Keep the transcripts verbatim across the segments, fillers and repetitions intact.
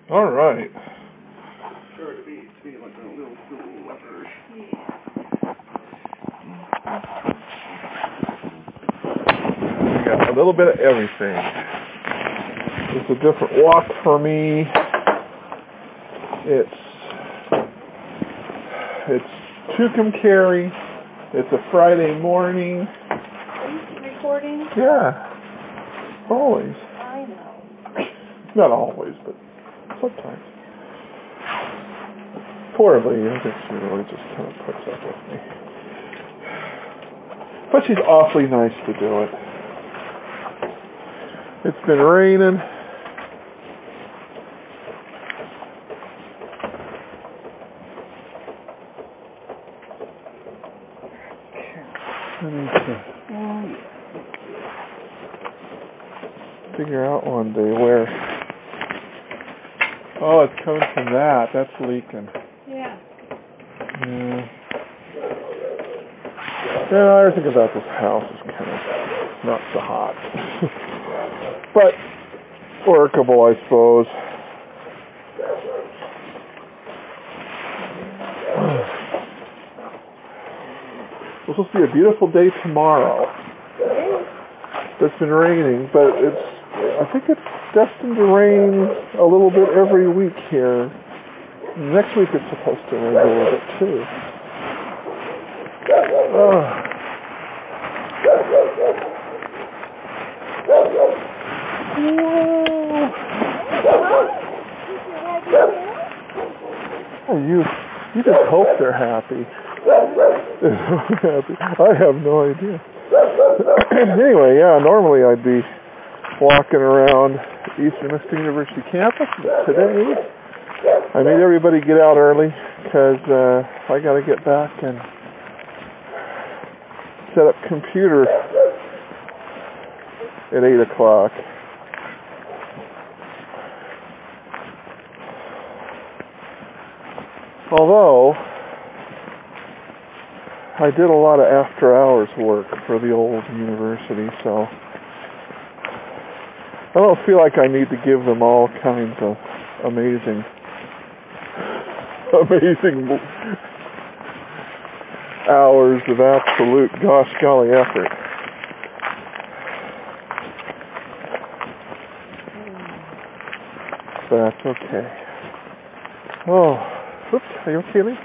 All right. Sure to be, to be like a little, little leopard. We got a little bit of everything. It's a different walk for me. It's it's Tucumcari. It's a Friday morning. Are you recording? Yeah. Always. I know. Not always, but sometimes. Poor Lee, I think she really just kind of puts up with me. But she's awfully nice to do it. It's been raining. I need to figure out one day where. Oh, it's coming from that. That's leaking. Yeah. Yeah. Yeah, I think about this house is kind of not so hot. But workable, I suppose. It's supposed to be a beautiful day tomorrow. It's been raining, but it's I think it's destined to rain a little bit every week here. Next week it's supposed to rain a little bit too. Oh. Oh, you, you just hope they're happy. happy. I have no idea. Anyway, yeah, normally I'd be walking around Eastern Michigan University campus, but today I made everybody get out early because uh, I got to get back and set up computer at eight o'clock. Although I did a lot of after-hours work for the old university, so I don't feel like I need to give them all kinds of amazing, amazing hours of absolute gosh golly effort. But that's okay. Oh. Oops, are you okay, Lee?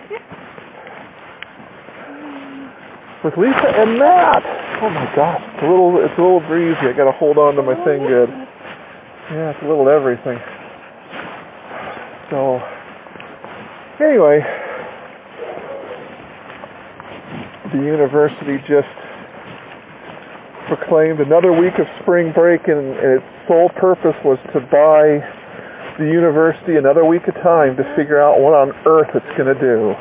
With Lisa and Matt. Oh my gosh, it's a little, it's a little breezy. I got to hold on to my thing good. Yeah, it's a little everything. So, anyway, the university just proclaimed another week of spring break, and its sole purpose was to buy the university another week of time to figure out what on earth it's going to do.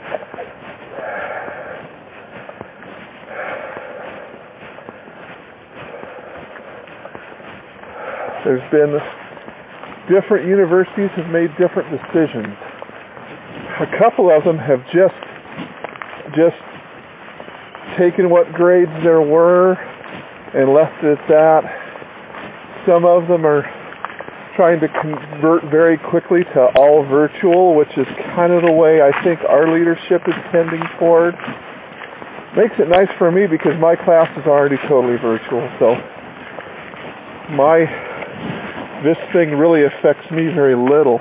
There's been different universities have made different decisions. A couple of them have just just taken what grades there were and left it at that. Some of them are trying to convert very quickly to all virtual, which is kind of the way I think our leadership is tending toward. Makes it nice for me because my class is already totally virtual, so my this thing really affects me very little.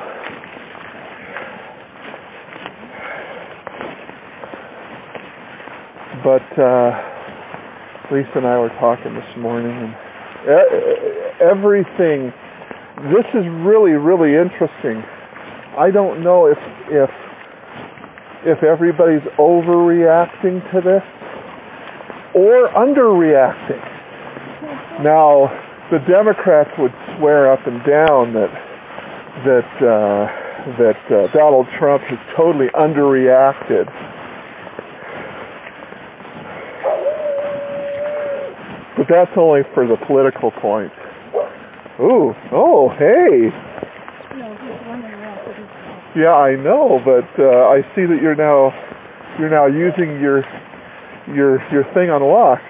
But uh, Lisa and I were talking this morning, and everything. This is really, really interesting. I don't know if if if everybody's overreacting to this or underreacting. Now, the Democrats would swear up and down that that uh, that uh, Donald Trump has totally underreacted. But that's only for the political point. Ooh, oh, hey. Yeah, I know, but uh, I see that you're now you're now using your your your thing unlocked.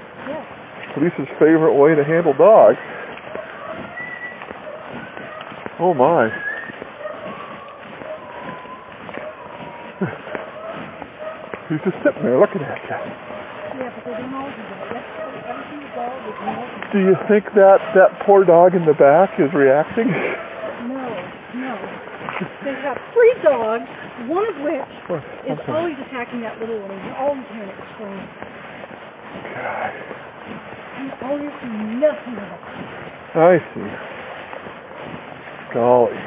Lisa's favorite way to handle dogs. Oh my. He's just sitting there looking at you. Yeah, but they don't all do that. That's every single dog is not. Do you think that that poor dog in the back is reacting? No, no. They have three dogs, one of which What? is Okay. always attacking that little one. He's always hearing it scream. God. He's always doing nothing about it. I see. Golly.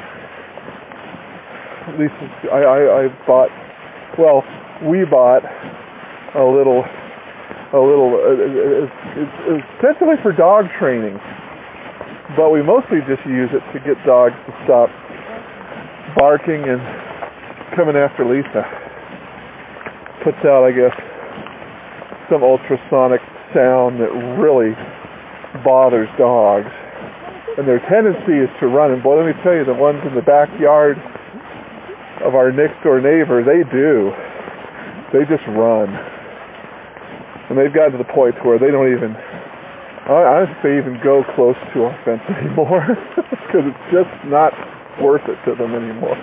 At least it's, I, I, I bought, well, we bought a little, a little, uh, it's, it's essentially for dog training, but we mostly just use it to get dogs to stop barking and coming after Lisa. Puts out, I guess, some ultrasonic sound that really bothers dogs. And their tendency is to run. And boy, let me tell you, the ones in the backyard of our next door neighbor, they do. They just run. And they've gotten to the point where they don't even, I don't think they even go close to our fence anymore. Because it's just not worth it to them anymore.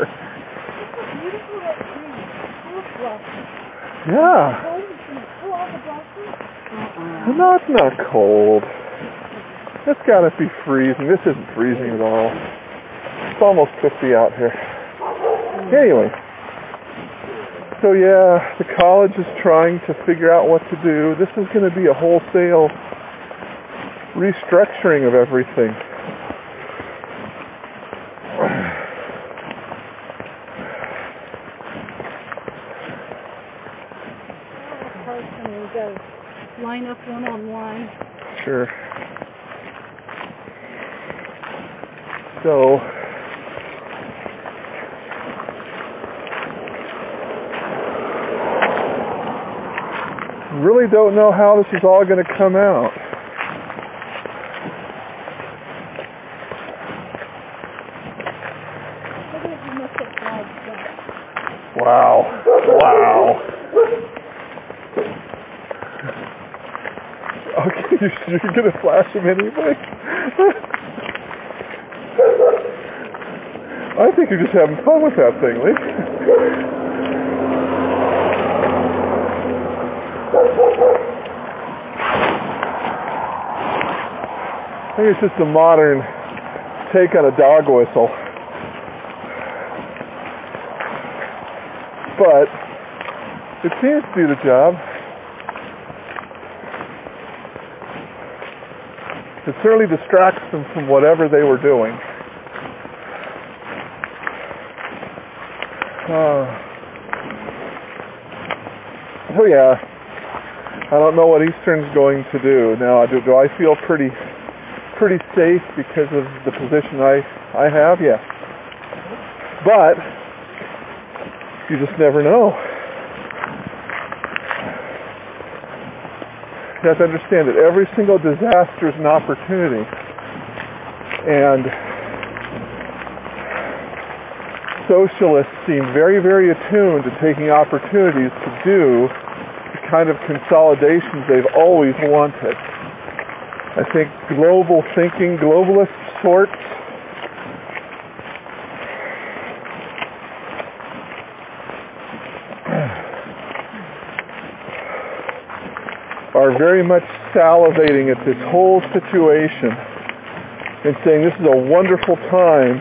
Yeah. No, it's not cold. It's got to be freezing. This isn't freezing at all. It's almost fifty out here. Anyway. So yeah, the college is trying to figure out what to do. This is going to be a wholesale restructuring of everything. Line up one on one. Sure. So, really don't know how this is all going to come out. Wow. Wow. Okay, you're going to flash him anyway? I think you're just having fun with that thing, Lee. I think it's just a modern take on a dog whistle. But it seems to do the job. It certainly distracts them from whatever they were doing. Uh, so yeah, I don't know what Eastern's going to do. Now, do, do I feel pretty pretty safe because of the position I, I have? Yes. But you just never know. You have to understand that every single disaster is an opportunity. And socialists seem very, very attuned to taking opportunities to do the kind of consolidations they've always wanted. I think global thinking, globalist sorts, are very much salivating at this whole situation and saying this is a wonderful time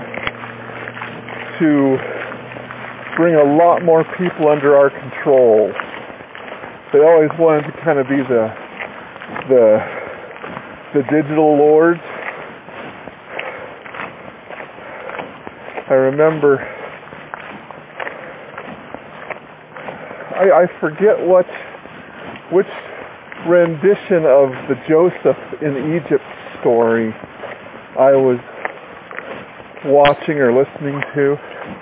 to bring a lot more people under our control. They always wanted to kind of be the the the digital lords. I remember I, I forget what which rendition of the Joseph in Egypt story I was watching or listening to.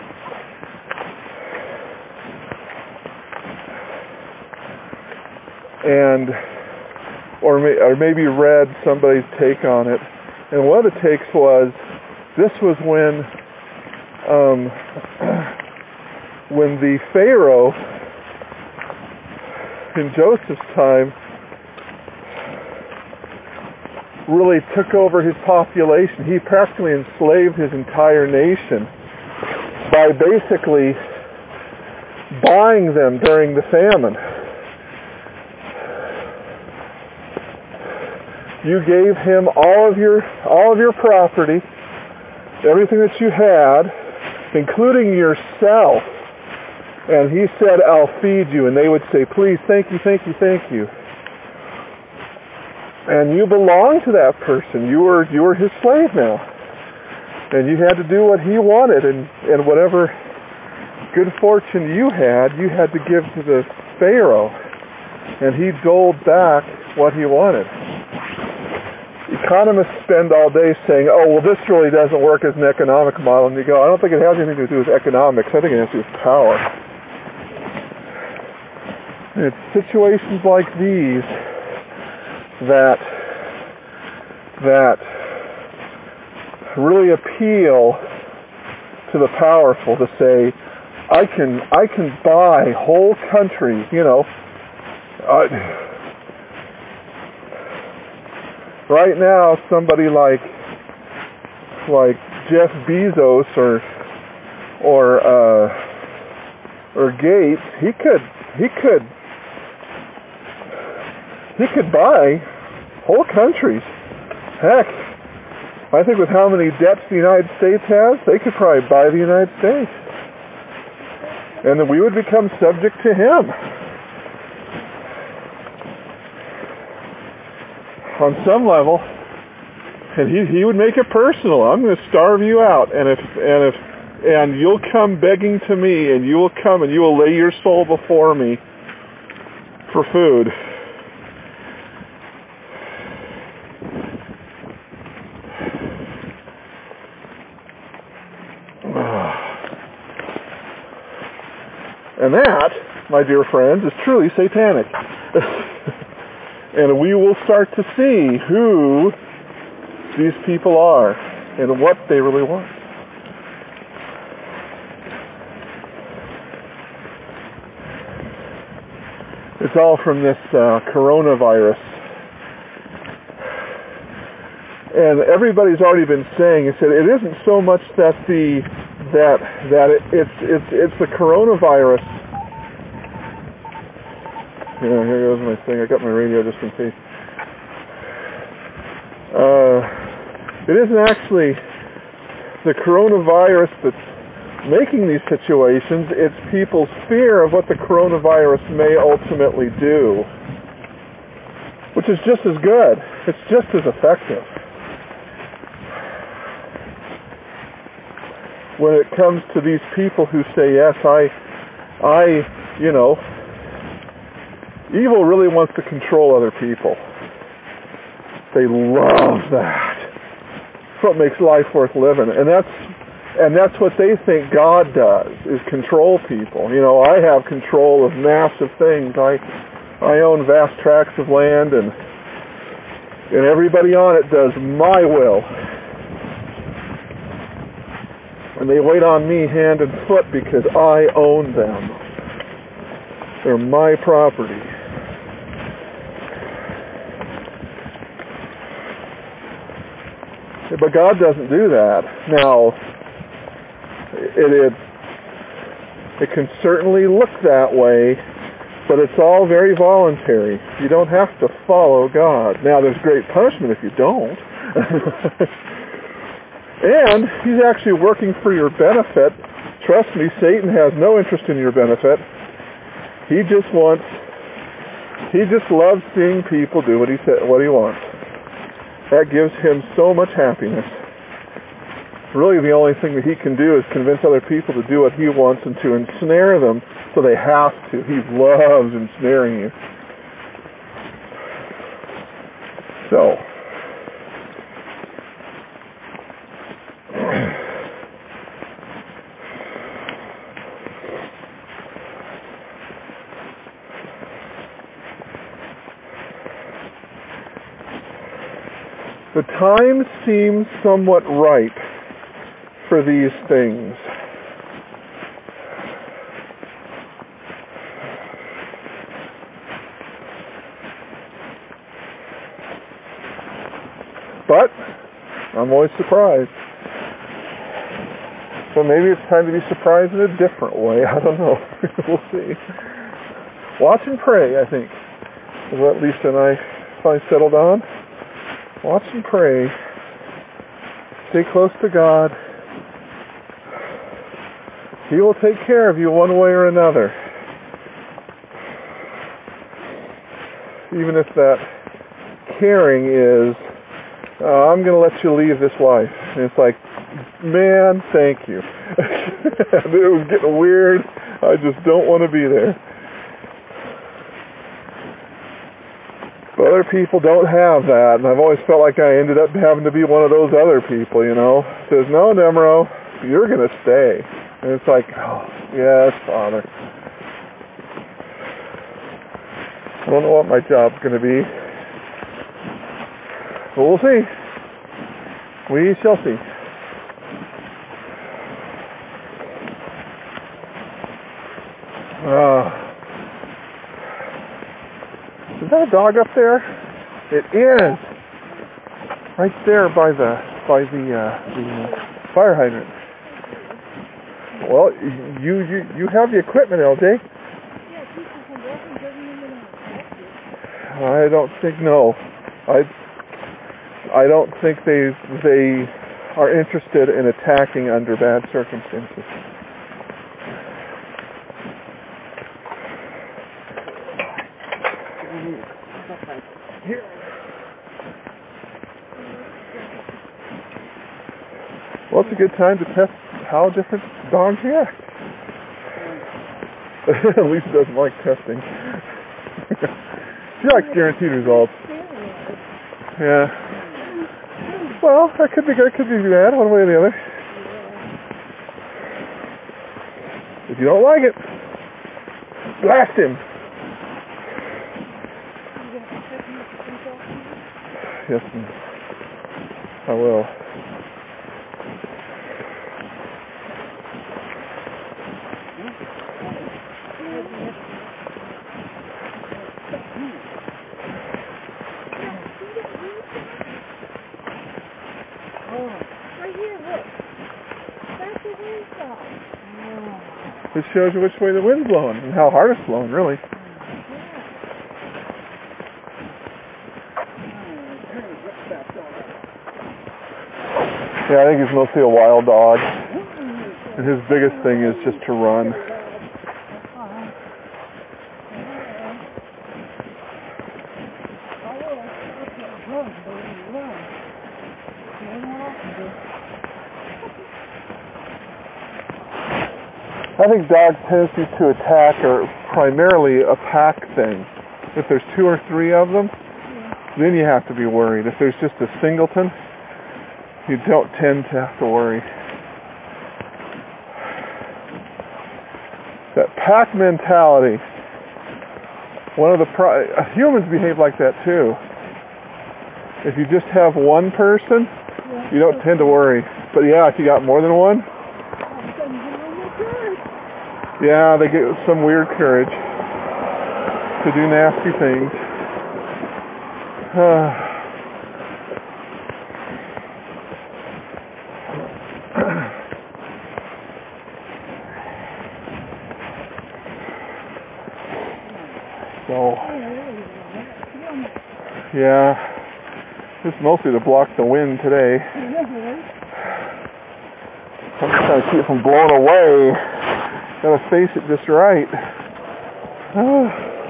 And or, may, or maybe read somebody's take on it. And one of the takes was this was when um, when the Pharaoh in Joseph's time really took over his population. He practically enslaved his entire nation by basically buying them during the famine. You gave him all of your all of your property, everything that you had, including yourself. And he said, I'll feed you. And they would say, please, thank you, thank you, thank you. And you belonged to that person. You were you were his slave now. And you had to do what he wanted. And, and whatever good fortune you had, you had to give to the Pharaoh. And he doled back what he wanted. Economists spend all day saying, oh, well, this really doesn't work as an economic model. And you go, I don't think it has anything to do with economics. I think it has to do with power. And it's situations like these that that really appeal to the powerful to say, I can I can buy whole countries, you know. Uh, right now, somebody like like Jeff Bezos or or uh, or Gates, he could he could he could buy whole countries. Heck, I think with how many debts the United States has, they could probably buy the United States. And then we would become subject to him. On some level, and he he would make it personal. I'm going to starve you out, and if and if and you'll come begging to me, and you will come and you will lay your soul before me for food. And that, my dear friends, is truly satanic. And we will start to see who these people are and what they really want. It's all from this uh, coronavirus. And everybody's already been saying, it said it isn't so much that the that that it, it's it's it's the coronavirus. Yeah, here goes my thing. I got my radio just in case. Uh, it isn't actually the coronavirus that's making these situations. It's people's fear of what the coronavirus may ultimately do, which is just as good. It's just as effective. When it comes to these people who say, yes, I, I, you know, evil really wants to control other people. They love that. That's what makes life worth living. And that's and that's what they think God does, is control people. You know, I have control of massive things. I I own vast tracts of land, and and everybody on it does my will. And they wait on me hand and foot because I own them. They're my property. But God doesn't do that. Now, it, it it can certainly look that way, but it's all very voluntary. You don't have to follow God. Now, there's great punishment if you don't. And he's actually working for your benefit. Trust me, Satan has no interest in your benefit. He just wants, he just loves seeing people do what he said, what he wants. That gives him so much happiness. Really, the only thing that he can do is convince other people to do what he wants and to ensnare them so they have to. He loves ensnaring you. So, the time seems somewhat ripe for these things. I'm always surprised. So maybe it's time to be surprised in a different way. I don't know. We'll see. Watch and pray, I think, is what Lisa and I finally settled on. Watch and pray. Stay close to God. He will take care of you one way or another. Even if that caring is, uh, I'm going to let you leave this life. And it's like, man, thank you. It was getting weird. I just don't want to be there. But other people don't have that, and I've always felt like I ended up having to be one of those other people, you know. Says, no, Nemro, you're going to stay. And it's like, oh, yes, Father. I don't know what my job's going to be. But we'll see. We shall see. Uh, is that a dog up there? It is. Right there by the by the uh, the uh, fire hydrant. Well, you you you have the equipment, L J. I don't think no. I I don't think they they are interested in attacking under bad circumstances. Well, it's a good time to test how different dogs react. Lisa doesn't like testing. She likes guaranteed results. Yeah. Well, that could be good, could be bad, one way or the other. If you don't like it, blast him. Yes, ma'am. I will. It shows you which way the wind's blowing and how hard it's blowing, really. Yeah, I think he's mostly a wild dog. And his biggest thing is just to run. I think dog tendencies to attack are primarily a pack thing. If there's two or three of them, then you have to be worried. If there's just a singleton, you don't tend to have to worry. That pack mentality, one of the pri- humans behave like that too. If you just have one person, you don't tend to worry. But yeah, if you got more than one, yeah, they get some weird courage to do nasty things. Uh, so, yeah, it's mostly to block the wind today. I'm just trying to keep it from blowing away. Gotta face it just right. Oh.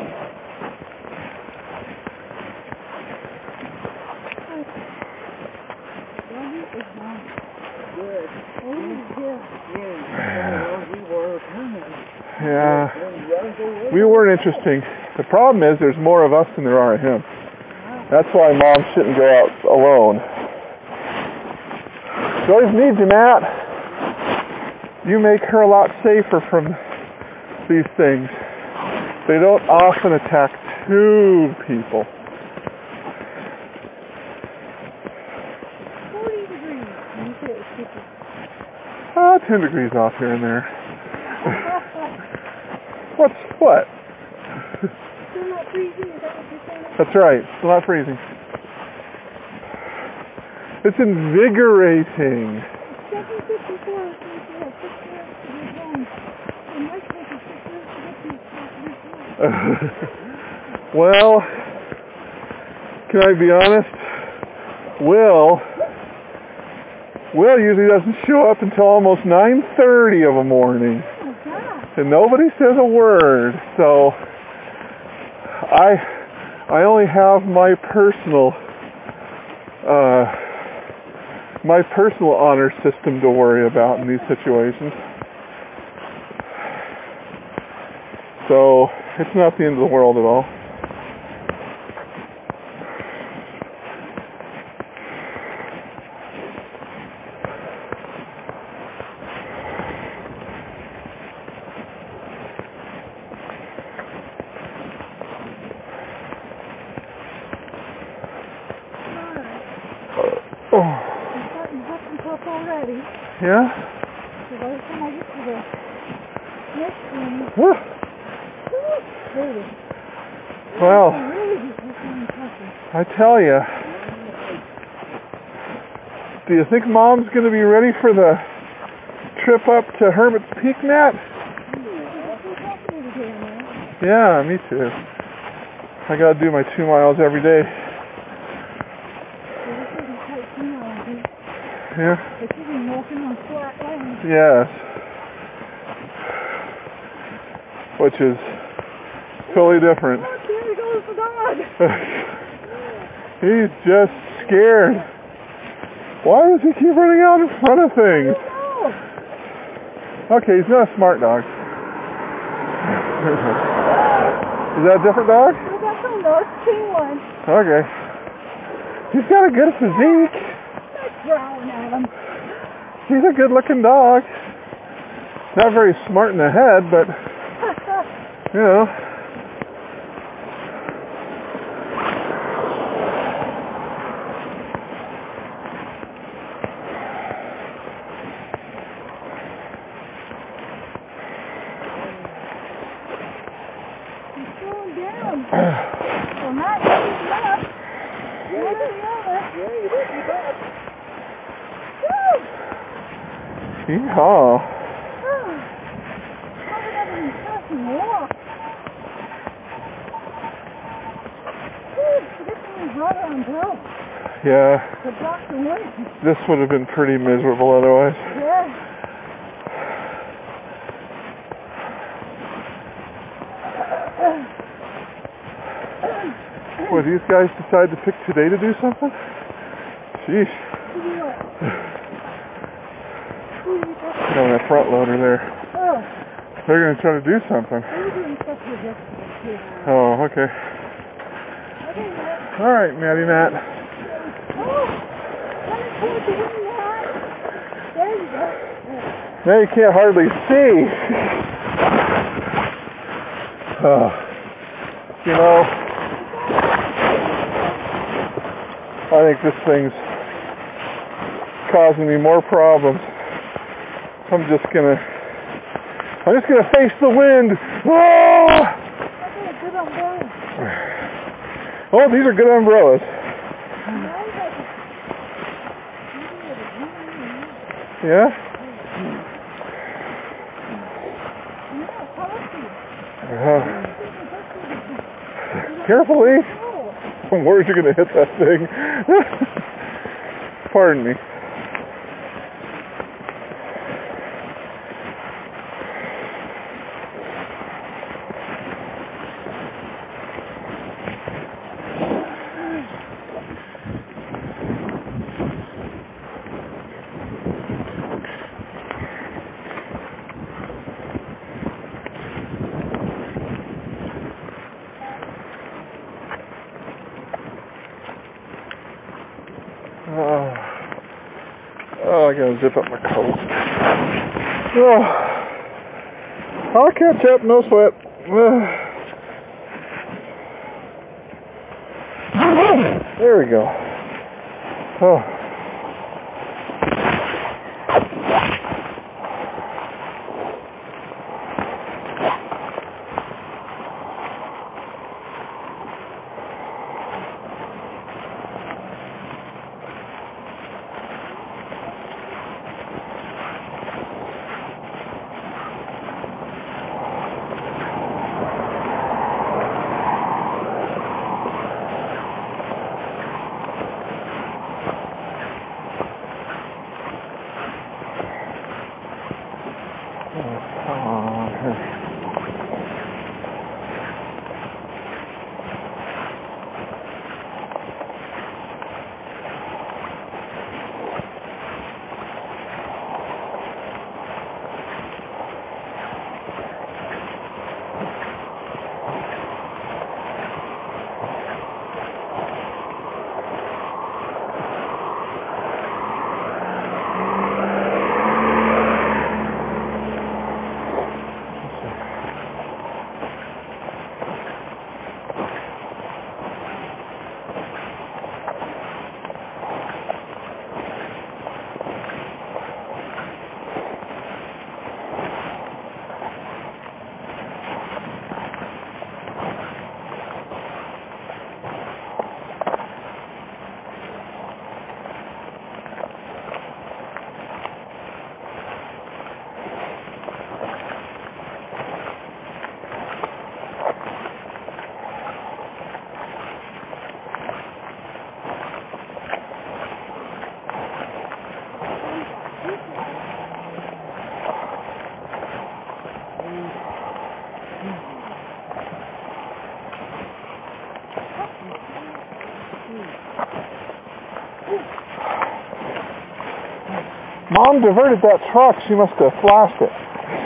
Yeah. We weren't interesting. The problem is there's more of us than there are of him. That's why Mom shouldn't go out alone. She always needs you, Matt. You make her a lot safer from these things. They don't often attack two people. forty degrees. Ah, ten degrees off here and there. What's what? Still not freezing? Is that what you're saying? That's right. Still not freezing. It's invigorating. seven fifty-four is six minutes to get home. It might take us six minutes to get to this place. Well, can I be honest? Will, Will usually doesn't show up until almost nine thirty of a morning. Oh, God. And nobody says a word. So I I only have my personal uh, my personal honor system to worry about in these situations. So it's not the end of the world at all. All right. I'm starting to huff and puff already. Yeah? So by the time I get to the next one, Whew. whew, baby. Well, I'm really just huffing and puffing. I tell you. Do you think Mom's going to be ready for the trip up to Hermit's Peak, Matt? Yeah, me too. I got to do my two miles every day. Yeah? But you've been walking on flat land. Yes. Which is totally different. Oh, there goes the dog. He's just scared. Why does he keep running out in front of things? I don't know. Okay, he's not a smart dog. Is that a different dog? Oh, that's a North King one. Okay. He's got a good physique. Not growling at him. He's a good-looking dog. Not very smart in the head, but, you know. He's slowing down. Well, not keeping up. One or the other. Yeah, you better keep up. Woo! Yeehaw. Oh, I would have an impressive walk. Woo! This one brought her umbrella Yeah, to block the wind. this would have been pretty miserable otherwise. Yeah. Boy, these guys decide to pick today to do something? Sheesh. Get on that front loader there. Oh, They're going to try to do something. we were doing stuff with yesterday too. Oh, okay. Okay, Matt. All right, Maddie Matt. Oh, coming towards the wind, Matt. There you go. Now you can't hardly see. Oh, you know, I think this thing's causing me more problems. I'm just gonna, I'm just gonna face the wind. Oh! That's a good umbrella. Oh, these are good umbrellas. Yeah? Uh, carefully. Some words are going to hit that thing. Pardon me. Oh, oh, I gotta zip up my coat. Oh, I'll catch up, no sweat. There we go. Oh. Mom diverted that truck. She must have flashed it.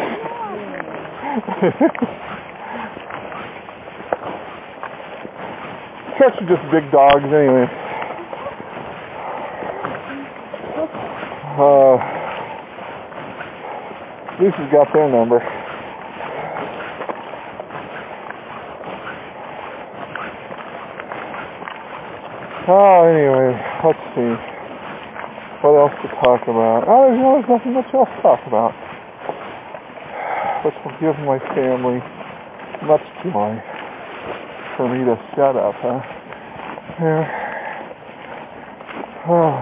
Trucks are just big dogs anyway. Uh, Lisa's got their number. Oh, anyway, let's see. What else to talk about? Oh, there's, there's nothing much else to talk about. Which will give my family much joy for me to shut up, huh? Yeah. Oh.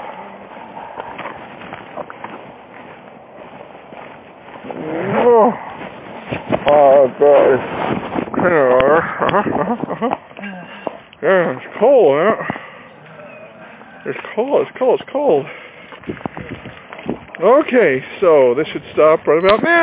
Oh, God. Yeah, it's cold, huh? It's cold, it's cold, it's cold. Okay, so this should stop right about now.